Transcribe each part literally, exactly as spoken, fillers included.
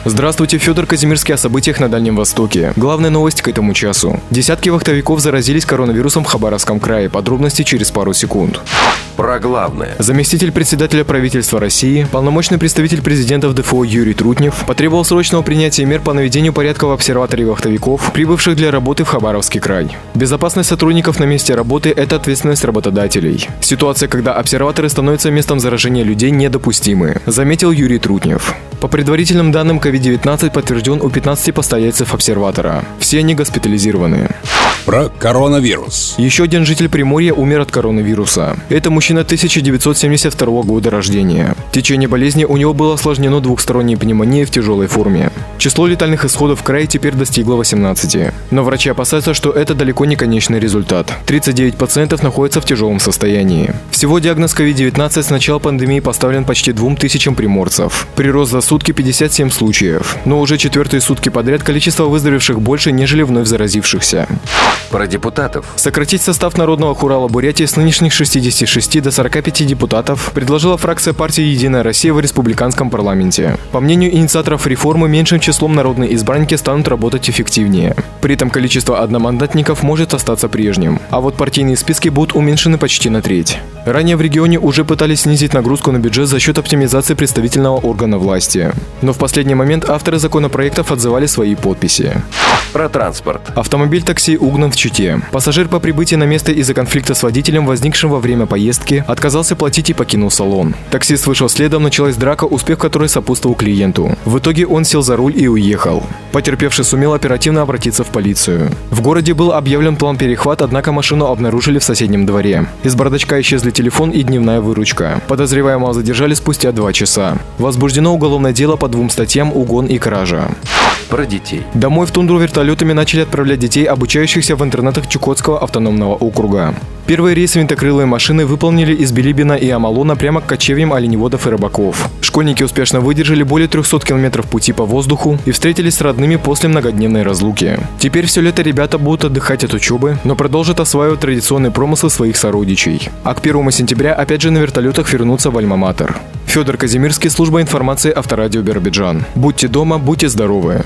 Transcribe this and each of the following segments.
Здравствуйте, Федор Казимирский о событиях на Дальнем Востоке. Главная новость к этому часу. Десятки вахтовиков заразились коронавирусом в Хабаровском крае. Подробности через пару секунд. Про главное. Заместитель председателя правительства России, полномочный представитель президента в ДФО Юрий Трутнев потребовал срочного принятия мер по наведению порядка в обсерватории вахтовиков, прибывших для работы в Хабаровский край. Безопасность сотрудников на месте работы – это ответственность работодателей. Ситуация, когда обсерваторы становятся местом заражения людей, недопустимы, заметил Юрий Трутнев. По предварительным данным, ковид девятнадцать подтвержден у пятнадцати постояльцев обсерватора. Все они госпитализированы. Про коронавирус. Еще один житель Приморья умер от коронавируса. Это мужчина тысяча девятьсот семьдесят второго года рождения. Течение болезни у него было осложнено двухсторонней пневмонией в тяжелой форме. Число летальных исходов в крае теперь достигло восемнадцати. Но врачи опасаются, что это далеко не конечный результат. тридцать девять пациентов находятся в тяжелом состоянии. Всего диагноз ковид девятнадцать с начала пандемии поставлен почти двум тысячам приморцев. Прирост за сутки пятьдесят семь случаев. Но уже четвертые сутки подряд количество выздоровевших больше, нежели вновь заразившихся. Про депутатов. Сократить состав Народного хурала Бурятии с нынешних шестидесяти шести до сорока пяти депутатов предложила фракция партии «Единая Россия» в республиканском парламенте. По мнению инициаторов реформы, меньшим числом народные избранники станут работать эффективнее. При этом количество одномандатников может остаться прежним. А вот партийные списки будут уменьшены почти на треть. Ранее в регионе уже пытались снизить нагрузку на бюджет за счет оптимизации представительного органа власти. Но в последний момент авторы законопроектов отзывали свои подписи. Про транспорт. Автомобиль такси угнан в Чите. Пассажир по прибытии на место из-за конфликта с водителем, возникшим во время поездки, отказался платить и покинул салон. Таксист вышел следом, началась драка, успех которой сопутствовал клиенту. В итоге он сел за руль и уехал. Потерпевший сумел оперативно обратиться в полицию. В городе был объявлен план перехват, однако машину обнаружили в соседнем дворе. Из бардачка исчезли телефон и дневная выручка. Подозреваемого задержали спустя два часа. Возбуждено уголовное дело по двум статьям: угон и кража. Про детей. Домой в тундру вертолетами начали отправлять детей, обучающихся в интернатах Чукотского автономного округа. Первые рейсы винтокрылые машины выполнили из Билибина и Амалона прямо к кочевьям оленеводов и рыбаков. Школьники успешно выдержали более трехсот километров пути по воздуху и встретились с родными после многодневной разлуки. Теперь все лето ребята будут отдыхать от учебы, но продолжат осваивать традиционные промыслы своих сородичей. А к первому сентября опять же на вертолетах вернутся в Альма-Матер. Федор Казимирский, служба информации Авторадио Биробиджан. Будьте дома, будьте здоровы.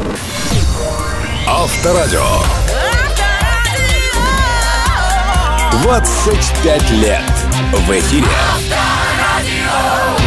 Авторадио. двадцать пять лет в эфире. Авторадио.